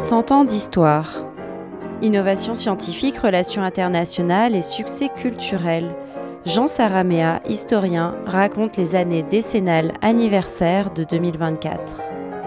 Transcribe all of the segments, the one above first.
100 ans d'histoire. Innovation scientifique, relations internationales et succès culturel. Jean Saraméa, historien, raconte les années décennales anniversaires de 2024.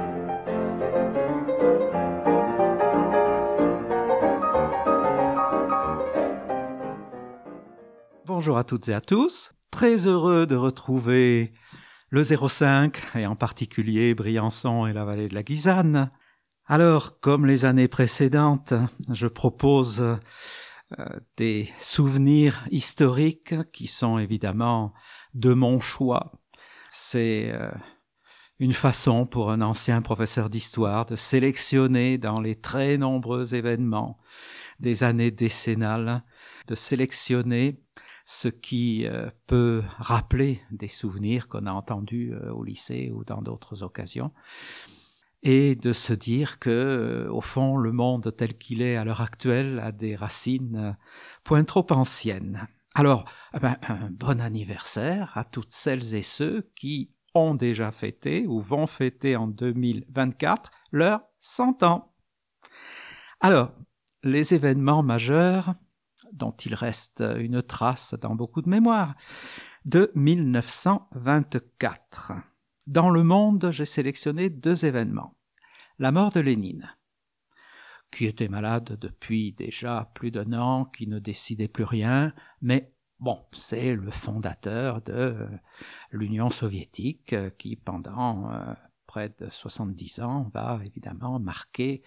Bonjour à toutes et à tous. Très heureux de retrouver le 05 et en particulier Briançon et la vallée de la Guisane. Alors, comme les années précédentes, je propose des souvenirs historiques qui sont évidemment de mon choix. C'est une façon pour un ancien professeur d'histoire de sélectionner dans les très nombreux événements des années décennales, de sélectionner ce qui peut rappeler des souvenirs qu'on a entendus au lycée ou dans d'autres occasions, et de se dire que, au fond, le monde tel qu'il est à l'heure actuelle a des racines point trop anciennes. Alors, un bon anniversaire à toutes celles et ceux qui ont déjà fêté ou vont fêter en 2024 leurs 100 ans. Alors, les événements majeurs dont il reste une trace dans beaucoup de mémoires, de 1924. Dans le monde, j'ai sélectionné 2 événements. La mort de Lénine, qui était malade depuis déjà plus d'1 an, qui ne décidait plus rien, mais bon, c'est le fondateur de l'Union soviétique qui, pendant près de 70 ans, va évidemment marquer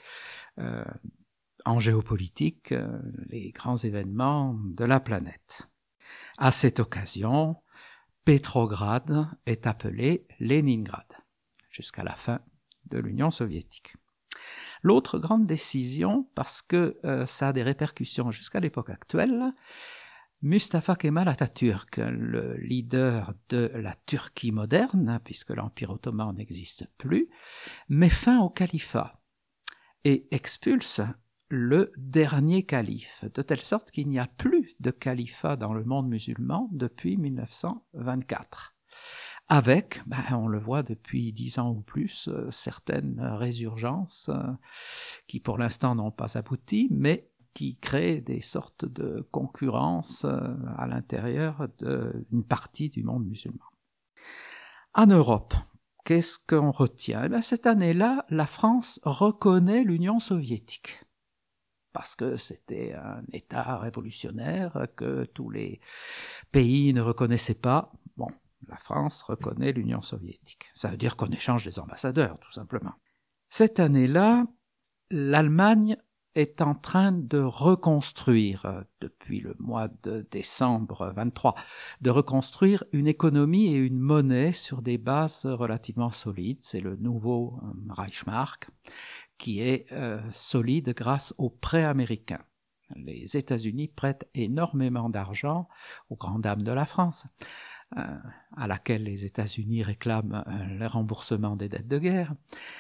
en géopolitique les grands événements de la planète. À cette occasion, Pétrograd est appelé Léningrad, jusqu'à la fin de l'Union soviétique. L'autre grande décision, parce que ça a des répercussions jusqu'à l'époque actuelle, Mustafa Kemal Atatürk, le leader de la Turquie moderne, puisque l'Empire ottoman n'existe plus, met fin au califat et expulse le dernier calife, de telle sorte qu'il n'y a plus de califat dans le monde musulman depuis 1924. Avec, on le voit depuis 10 ans ou plus, certaines résurgences qui pour l'instant n'ont pas abouti, mais qui créent des sortes de concurrences à l'intérieur d'une partie du monde musulman. En Europe, qu'est-ce qu'on retient ? Cette année-là, la France reconnaît l'Union soviétique, parce que c'était un État révolutionnaire que tous les pays ne reconnaissaient pas. Bon, la France reconnaît l'Union soviétique. Ça veut dire qu'on échange des ambassadeurs, tout simplement. Cette année-là, l'Allemagne est en train de reconstruire, depuis le mois de décembre 23, de reconstruire une économie et une monnaie sur des bases relativement solides. C'est le nouveau Reichsmark, qui est solide grâce aux prêts américains. Les États-Unis prêtent énormément d'argent aux grandes dames de la France, à laquelle les États-Unis réclament le remboursement des dettes de guerre.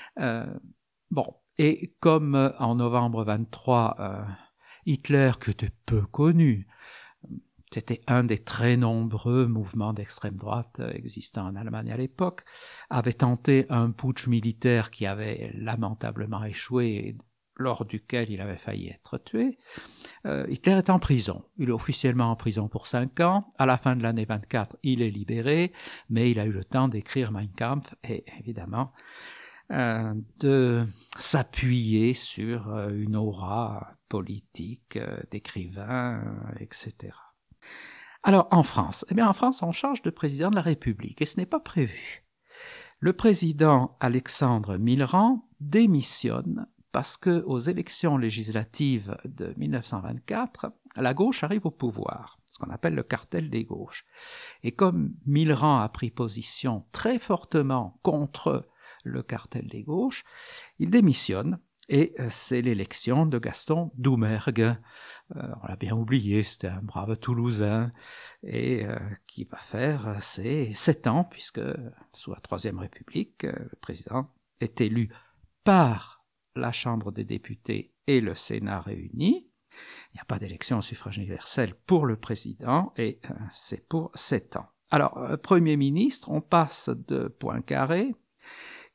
Et comme en novembre 23, Hitler, qui était peu connu, c'était un des très nombreux mouvements d'extrême droite existants en Allemagne à l'époque, avait tenté un putsch militaire qui avait lamentablement échoué et lors duquel il avait failli être tué. Hitler est en prison. Il est officiellement en prison pour 5 ans. À la fin de l'année 24, il est libéré, mais il a eu le temps d'écrire Mein Kampf et évidemment de s'appuyer sur une aura politique d'écrivain, etc. Alors, en France, en France, on change de président de la République, et ce n'est pas prévu. Le président Alexandre Millerand démissionne parce que aux élections législatives de 1924, la gauche arrive au pouvoir, ce qu'on appelle le cartel des gauches. Et comme Millerand a pris position très fortement contre le cartel des gauches, il démissionne. Et c'est l'élection de Gaston Doumergue. On l'a bien oublié, c'était un brave Toulousain, et qui va faire ses 7 ans, puisque sous la Troisième République, le président est élu par la Chambre des députés et le Sénat réunis. Il n'y a pas d'élection au suffrage universel pour le président, et c'est pour 7 ans. Alors, Premier ministre, on passe de Poincaré,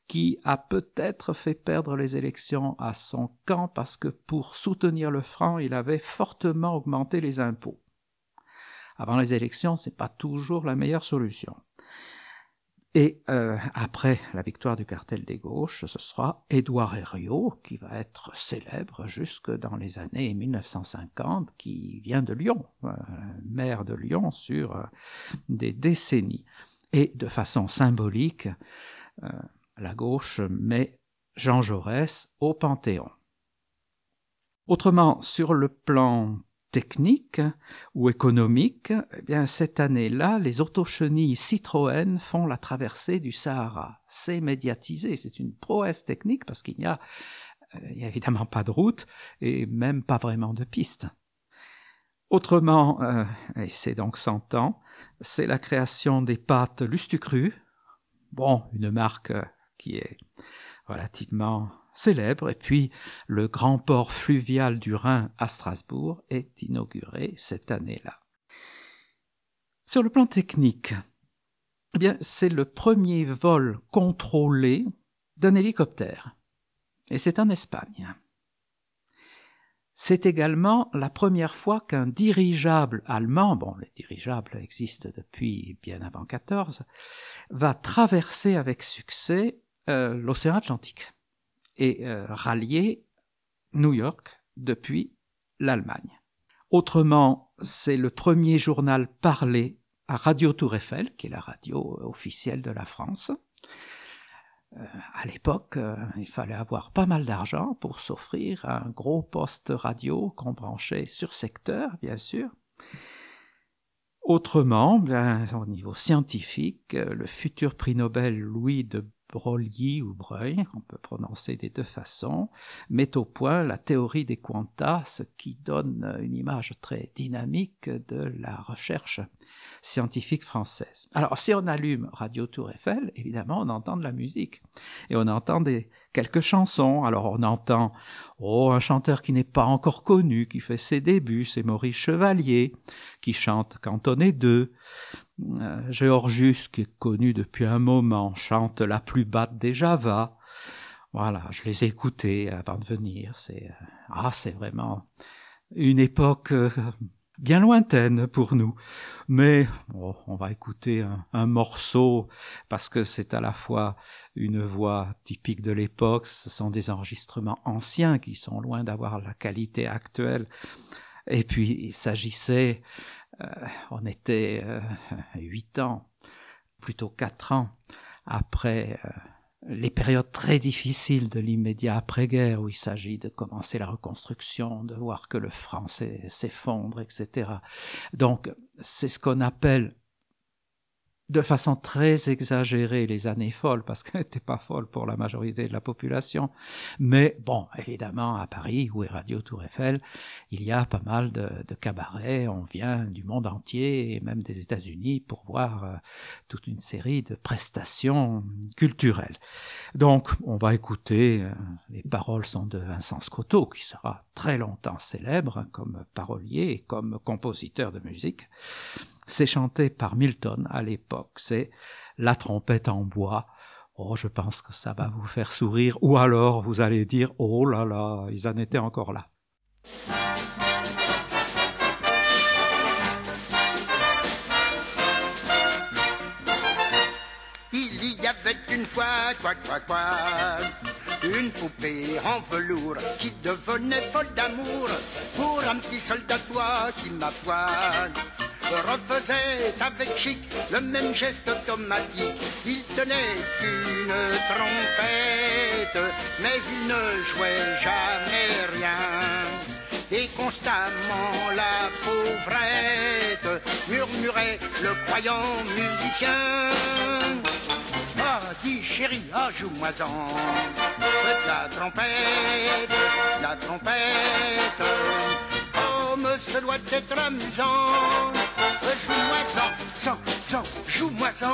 qui a peut-être fait perdre les élections à son camp parce que pour soutenir le franc, il avait fortement augmenté les impôts. Avant les élections, c'est pas toujours la meilleure solution. Et après la victoire du cartel des gauches, ce sera Édouard Herriot qui va être célèbre jusque dans les années 1950, qui vient de Lyon, maire de Lyon sur des décennies. Et de façon symbolique, la gauche met Jean Jaurès au Panthéon. Autrement, sur le plan technique ou économique, eh bien, cette année-là, les autochenilles Citroën font la traversée du Sahara. C'est médiatisé, c'est une prouesse technique parce qu'il n'y a évidemment pas de route et même pas vraiment de piste. Autrement, et c'est donc 100 ans, c'est la création des pâtes Lustucru, bon, une marque qui est relativement célèbre, et puis le grand port fluvial du Rhin à Strasbourg est inauguré cette année-là. Sur le plan technique, eh bien, c'est le premier vol contrôlé d'un hélicoptère, et c'est en Espagne. C'est également la première fois qu'un dirigeable allemand, bon, les dirigeables existent depuis bien avant 14, va traverser avec succès l'océan Atlantique et rallier New York depuis l'Allemagne. Autrement, c'est le premier journal parlé à Radio Tour Eiffel, qui est la radio officielle de la France. À l'époque, il fallait avoir pas mal d'argent pour s'offrir un gros poste radio qu'on branchait sur secteur, bien sûr. Autrement, bien, au niveau scientifique, le futur prix Nobel Louis de Broglie ou Broglie, on peut prononcer des deux façons, met au point la théorie des quanta, ce qui donne une image très dynamique de la recherche scientifique française. Alors, si on allume Radio Tour Eiffel, évidemment, on entend de la musique. Et on entend quelques chansons. Alors, on entend un chanteur qui n'est pas encore connu, qui fait ses débuts, c'est Maurice Chevalier, qui chante Cantonné 2. Georgius, qui est connu depuis un moment, chante La plus batte des Java. Voilà, je les ai écoutés avant de venir. C'est vraiment une époque bien lointaine pour nous. Mais on va écouter un morceau parce que c'est à la fois une voix typique de l'époque, ce sont des enregistrements anciens qui sont loin d'avoir la qualité actuelle. Et puis il s'agissait, on était 8 ans, plutôt 4 ans après les périodes très difficiles de l'immédiat après-guerre, où il s'agit de commencer la reconstruction, de voir que le franc s'effondre, etc. Donc, c'est ce qu'on appelle de façon très exagérée les années folles, parce qu'elles n'étaient pas folles pour la majorité de la population. Mais bon, évidemment, à Paris, où est Radio Tour Eiffel, il y a pas mal de cabarets. On vient du monde entier, et même des États-Unis, pour voir toute une série de prestations culturelles. Donc, on va écouter, les paroles sont de Vincent Scotto, qui sera très longtemps célèbre comme parolier et comme compositeur de musique. C'est chanté par Milton à l'époque, c'est La trompette en bois. Oh, je pense que ça va vous faire sourire, ou alors vous allez dire, oh là là, ils en étaient encore là. Il y avait une fois, une poupée en velours qui devenait folle d'amour pour un petit soldat de bois qui, ma foi, refaisait avec chic le même geste automatique. Il tenait une trompette, mais il ne jouait jamais rien. Et constamment la pauvrette murmurait le croyant musicien. Ah, dis chérie, joue-moi-en la trompette, la trompette. Comme ce doit être amusant. Joue-moi-en, joue-moi-en.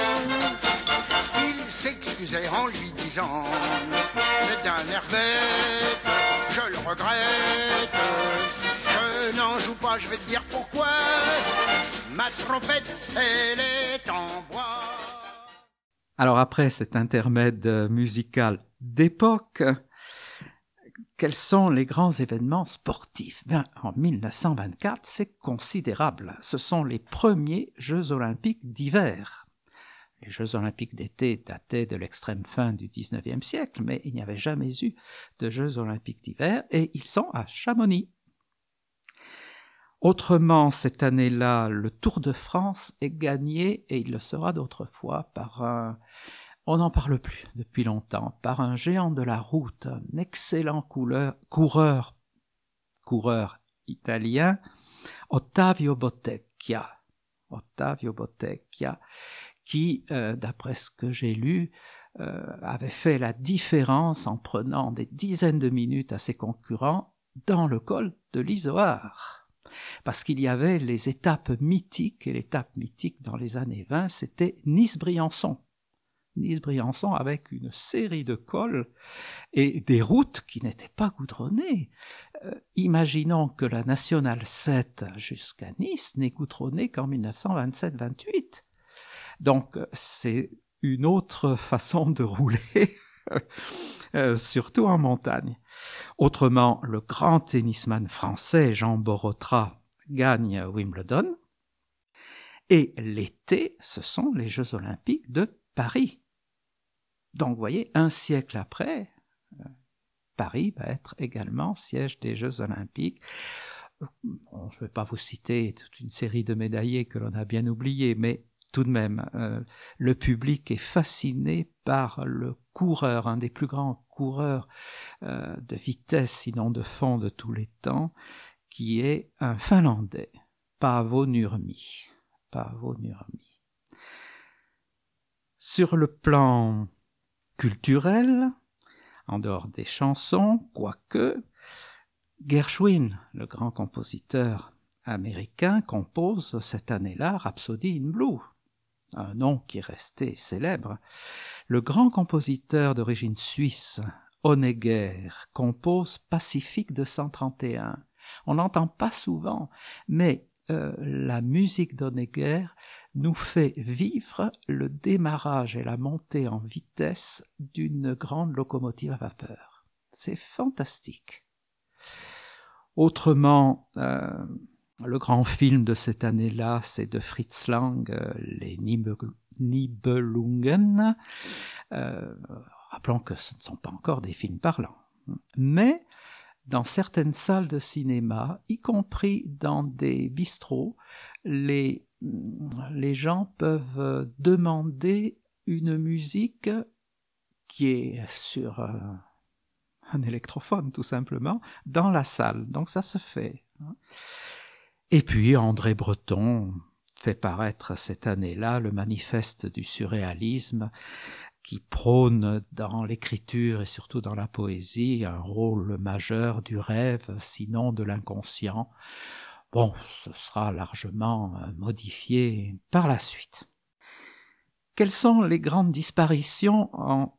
Il s'excusait en lui disant, mais d'un air bête, je le regrette. Je n'en joue pas, je vais te dire pourquoi. Ma trompette, elle est en bois. Alors après cet intermède musical d'époque, quels sont les grands événements sportifs? Bien, en 1924, c'est considérable. Ce sont les premiers Jeux olympiques d'hiver. Les Jeux olympiques d'été dataient de l'extrême fin du XIXe siècle, mais il n'y avait jamais eu de Jeux olympiques d'hiver, et ils sont à Chamonix. Autrement, cette année-là, le Tour de France est gagné, et il le sera d'autres fois, par un... On n'en parle plus depuis longtemps, par un géant de la route, un excellent coureur italien, Ottavio Bottecchia, qui, d'après ce que j'ai lu, avait fait la différence en prenant des dizaines de minutes à ses concurrents dans le col de l'Izoard. Parce qu'il y avait les étapes mythiques, et l'étape mythique dans les années 20, c'était Nice-Briançon. Nice-Briançon avec une série de cols et des routes qui n'étaient pas goudronnées. Imaginons que la Nationale 7 jusqu'à Nice n'est goudronnée qu'en 1927-28. Donc c'est une autre façon de rouler, surtout en montagne. Autrement, le grand tennisman français Jean Borotra gagne Wimbledon. Et l'été, ce sont les Jeux olympiques de Paris. Donc, vous voyez, un siècle après, Paris va être également siège des Jeux olympiques. Bon, je ne vais pas vous citer toute une série de médaillés que l'on a bien oubliés, mais tout de même, le public est fasciné par le coureur, un des plus grands coureurs de vitesse, sinon de fond de tous les temps, qui est un Finlandais, Paavo Nurmi. Sur le plan culturel, en dehors des chansons, quoique, Gershwin, le grand compositeur américain, compose cette année-là Rhapsody in Blue, un nom qui est resté célèbre. Le grand compositeur d'origine suisse, Honegger, compose Pacifique 231. On n'entend pas souvent, mais la musique d'Honegger nous fait vivre le démarrage et la montée en vitesse d'une grande locomotive à vapeur. C'est fantastique. Autrement, le grand film de cette année-là, c'est de Fritz Lang, les Nibelungen. Rappelons que ce ne sont pas encore des films parlants. Mais dans certaines salles de cinéma, y compris dans des bistrots, les gens peuvent demander une musique qui est sur un électrophone, tout simplement, dans la salle. Donc ça se fait. Et puis André Breton fait paraître cette année-là le manifeste du surréalisme, qui prône dans l'écriture et surtout dans la poésie un rôle majeur du rêve, sinon de l'inconscient. Bon, ce sera largement modifié par la suite. Quelles sont les grandes disparitions en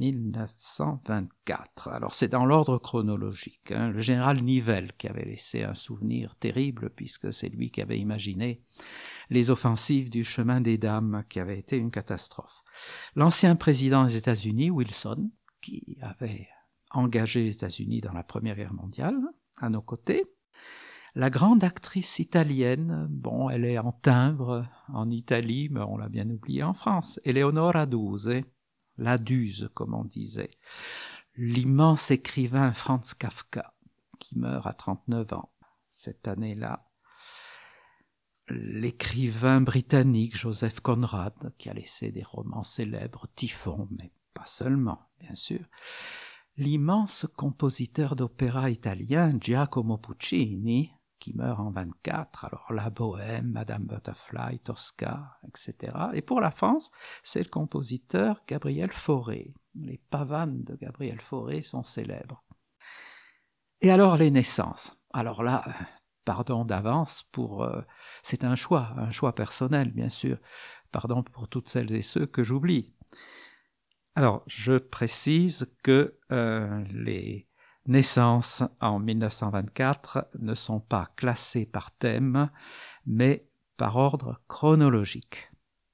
1924? Alors c'est dans l'ordre chronologique. Le général Nivelle qui avait laissé un souvenir terrible puisque c'est lui qui avait imaginé les offensives du chemin des dames qui avaient été une catastrophe. L'ancien président des États-Unis, Wilson, qui avait engagé les États-Unis dans la Première Guerre mondiale, à nos côtés. La grande actrice italienne, bon, elle est en timbre en Italie, mais on l'a bien oubliée en France, Eleonora Duse, la Duse, comme on disait. L'immense écrivain Franz Kafka, qui meurt à 39 ans cette année-là. L'écrivain britannique Joseph Conrad, qui a laissé des romans célèbres, Typhon, mais pas seulement, bien sûr. L'immense compositeur d'opéra italien Giacomo Puccini, qui meurt en 24, alors La Bohème, Madame Butterfly, Tosca, etc. Et pour la France, c'est le compositeur Gabriel Fauré. Les pavanes de Gabriel Fauré sont célèbres. Et alors les naissances. Alors là, pardon d'avance pour... c'est un choix personnel, bien sûr. Pardon pour toutes celles et ceux que j'oublie. Alors, je précise que les naissances en 1924 ne sont pas classées par thème, mais par ordre chronologique.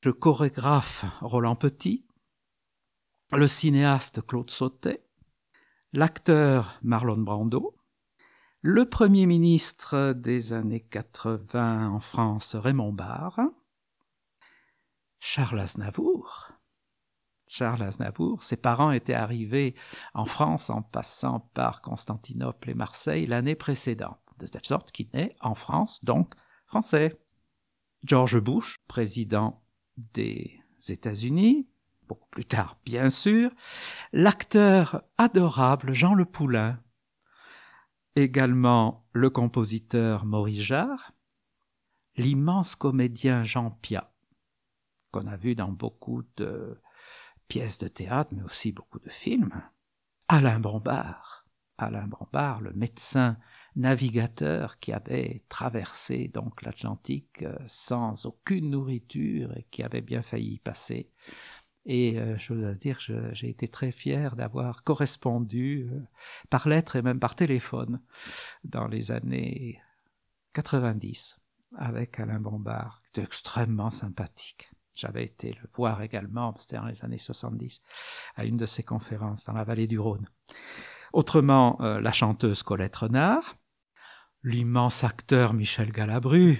le chorégraphe Roland Petit, le cinéaste Claude Sautet, l'acteur Marlon Brando, le Premier ministre des années 80 en France Raymond Barre, Charles Aznavour. Charles Aznavour, ses parents étaient arrivés en France en passant par Constantinople et Marseille l'année précédente, de telle sorte qu'il naît en France, donc français. George Bush, président des États-Unis, beaucoup plus tard bien sûr, l'acteur adorable Jean Le Poulain, également le compositeur Maurice Jarre, l'immense comédien Jean Piat, qu'on a vu dans beaucoup de pièces de théâtre, mais aussi beaucoup de films, Alain Bombard, le médecin navigateur qui avait traversé donc l'Atlantique sans aucune nourriture et qui avait bien failli y passer. Et je dois dire que j'ai été très fier d'avoir correspondu par lettre et même par téléphone dans les années 90 avec Alain Bombard, qui était extrêmement sympathique. J'avais été le voir également, c'était dans les années 70, à une de ses conférences dans la vallée du Rhône. Autrement, la chanteuse Colette Renard, l'immense acteur Michel Galabru,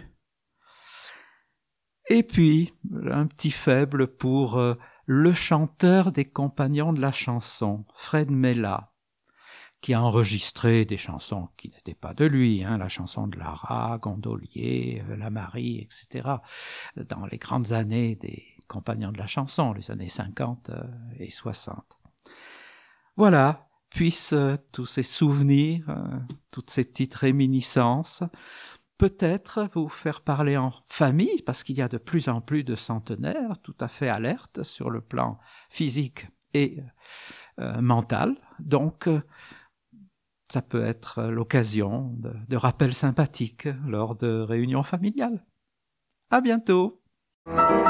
et puis un petit faible pour le chanteur des Compagnons de la chanson, Fred Mella, qui a enregistré des chansons qui n'étaient pas de lui, la chanson de Lara, Gondolier, La Marie, etc., dans les grandes années des Compagnons de la chanson, les années 50 et 60. Voilà, puissent tous ces souvenirs, toutes ces petites réminiscences, peut-être vous faire parler en famille, parce qu'il y a de plus en plus de centenaires tout à fait alertes sur le plan physique et mental. Donc, ça peut être l'occasion de rappels sympathiques lors de réunions familiales. À bientôt!